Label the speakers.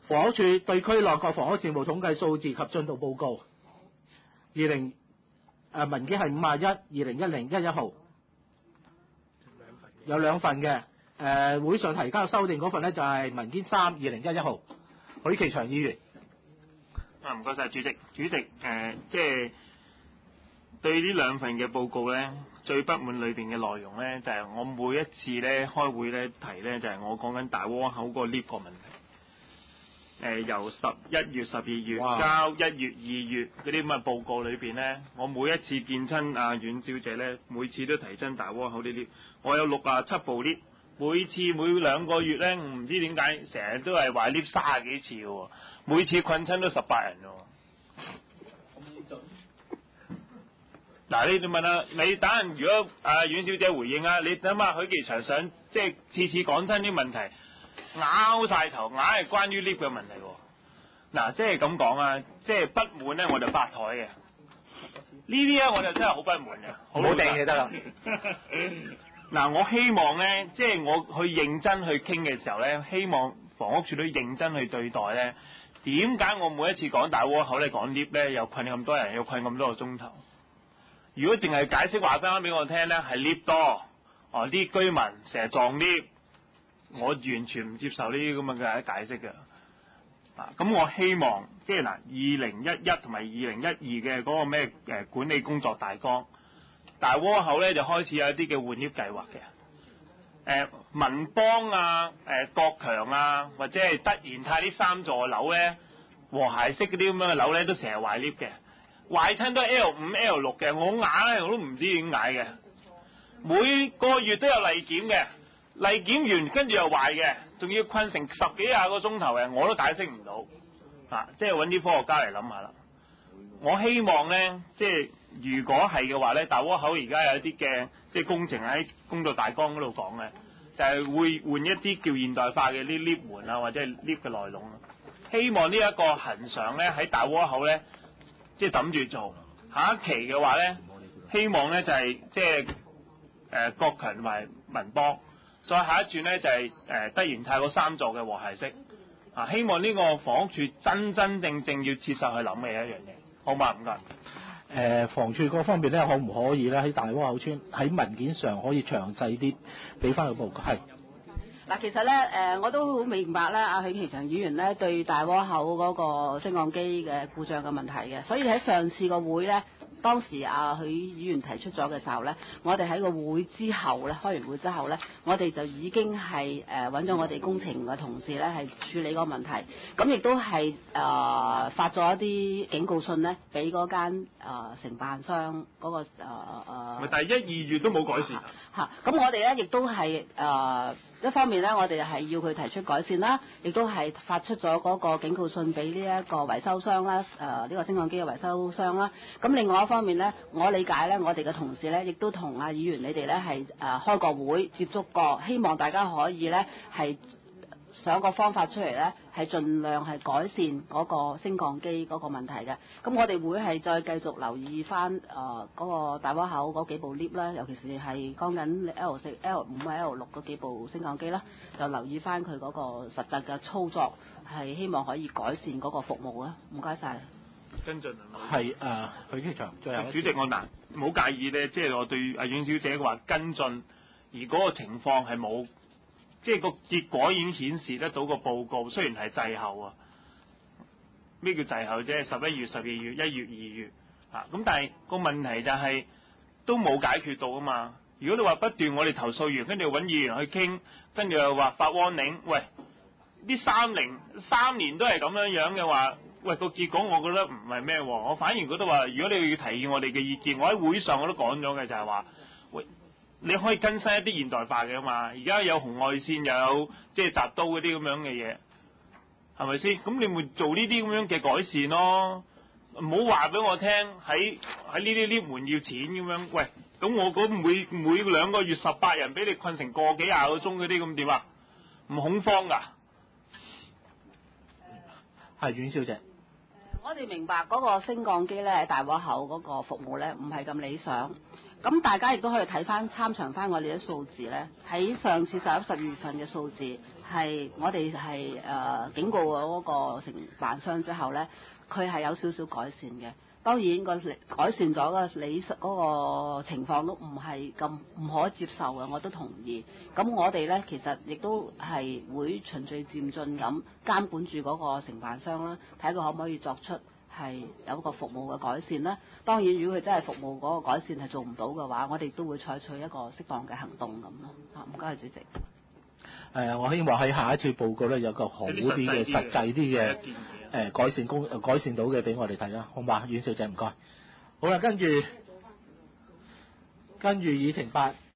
Speaker 1: 房屋署對區內各房屋事務統計數字及進度報告，文件係51/2010-11號，有兩份嘅。會上提交修訂嗰份呢，就係文件3/2011號。許其祥議員。
Speaker 2: 唔該晒主席。主席，即係對呢兩份嘅報告咧，最不滿裏邊嘅內容咧，就係我每一次咧開會咧提咧，就係我講緊大窩口嗰個 lift 個問題。由11月、12月交1月、2月嗰啲咁嘅報告裏邊咧，我每一次見親阿阮小姐咧，每次都提親大窩口啲 lift。我有67部 lift，每2個月咧，唔知點解成日都係壞 lift 30幾次嘅喎，每次困親都18人喎。嗱，你問啊，你等陣如果阮小姐回應啊，你諗下許其祥想即係次次講親啲問題，拗晒頭，硬係關於 lift 嘅問題喎。嗱，即係咁講啊，即係不滿咧我就發台嘅，呢啲咧我就真係好不滿嘅，
Speaker 1: 好定就得啦。
Speaker 2: 嗱，我希望咧，即係我去認真去傾嘅時候咧，希望房屋署都認真去對待咧。點解我每一次講大窩口咧講 lift 咧，又困咁多人，又困咁多個鐘頭？如果淨係解釋話翻俾我聽咧，係 lift 多，啲居民成日撞 lift，我完全唔接受呢啲咁嘅解釋嘅。咁我希望即係嗱，2011同埋2012嘅嗰個咩管理工作大綱，大窩口咧就開始有一啲嘅換 lift 計劃嘅。民邦啊、國強啊，或者係德賢泰呢3座樓咧，和諧式嗰啲咁樣嘅樓咧，都成日壞 lift 嘅。壞親都係 L5、L6 嘅，我硬咧我都唔知點解嘅。每個月都有例檢嘅，例檢完跟住又壞嘅，仲要困成10幾20個鐘頭嘅，我都解釋唔到。即係揾啲科學家嚟諗下啦。我希望咧，即係如果係嘅話咧，大窩口而家有一啲嘅即係工程喺工作大綱嗰度講嘅，就係會換一啲叫現代化嘅啲 lift 門啊，或者係 lift 嘅內籠啊。希望呢一個恆常咧喺大窩口咧，即係抌住做。下一期嘅話咧，希望咧就係即係國強同埋民邦，再下一轉咧就係德賢泰嗰3座嘅和諧式。希望呢個房屋署真真正正要切實去諗嘅一樣嘢，好嘛？唔該。
Speaker 1: 房署嗰方面咧，可唔可以咧喺大窩口村喺文件上可以詳細啲俾翻個報告？係。
Speaker 3: 嗱，其實咧，我都好明白咧，阿許其祥議員咧對大窩口嗰個升降機嘅故障嘅問題嘅，所以喺上次個會咧，當時阿許議員提出咗嘅時候咧，我哋喺個會之後咧，開完會之後咧，我哋就已經係揾咗我哋工程嘅同事咧，係處理嗰個問題，咁亦都係發咗一啲警告信咧，俾嗰間承辦商嗰個
Speaker 2: 但係1、2月都冇改善。
Speaker 3: 咁我哋咧亦都係一方面咧，我哋係要佢提出改善啦，亦都係發出咗嗰個警告信俾呢一個維修商啦，呢個升降機嘅維修商啦。咁另外一方面咧，我理解咧，我哋嘅同事咧，亦都同阿議員你哋咧係開過會接觸過，希望大家可以咧係想個方法出嚟咧，係盡量係改善嗰個升降機嗰個問題嘅。咁我哋會係再繼續留意翻嗰個大窩口嗰幾部 lift 啦，尤其是係講緊 L4、L5、L6 嗰幾部升降機啦，就留意翻佢嗰個實際嘅操作，係希望可以改善嗰個服務啊。唔該晒。
Speaker 2: 跟進
Speaker 1: 係許其祥，最後
Speaker 2: 主席我唔好介意咧，即係我對阿阮小姐話跟進，而嗰個情況係冇。即係個結果已經顯示得到個報告，雖然係滯後啊。咩叫滯後啫？11月、12月、1月、2月咁但係個問題就係都冇解決到啊嘛。如果你話不斷我哋投訴完，跟住揾議員去傾，跟住又話發 warning，喂，呢3年都係咁樣嘅話，喂個結果我覺得唔係咩喎。我反而覺得話，如果你要提議我哋嘅意見，我喺會上我都講咗嘅，就係話，喂。你可以更新一啲現代化嘅嘛，而家有紅外線又有即係閘刀嗰啲咁樣嘅嘢，係咪先？咁你咪做呢啲咁樣嘅改善咯，唔好話俾我聽喺呢啲 lift 門要錢咁樣。喂，咁我嗰每2個月18人俾你困成個幾20個鐘嗰啲咁點啊？唔恐慌㗎？
Speaker 1: 係阮小姐。
Speaker 3: 我哋明白嗰個升降機咧喺大窩口嗰個服務咧唔係咁理想。 咁大家亦都可以睇翻參詳翻我哋啲數字咧，喺上次11、12月份嘅數字係我哋係警告咗嗰個承辦商之後咧，佢係有少少改善嘅。當然個改善咗個嗰個情況都唔係咁唔可接受嘅，我都同意。咁我哋咧其實亦都係會循序漸進咁監管住嗰個承辦商啦，睇佢可唔可以作出係有一個服務嘅改善啦。當然，如果佢真係服務嗰個改善係做唔到嘅話，我哋都會採取一個適當嘅行動咁咯。唔該，主席。
Speaker 1: 我希望喺下一次報告咧有個好啲嘅實際啲嘅改善到嘅俾我哋睇啦，好嘛？阮小姐唔該。好啦，跟住議程8。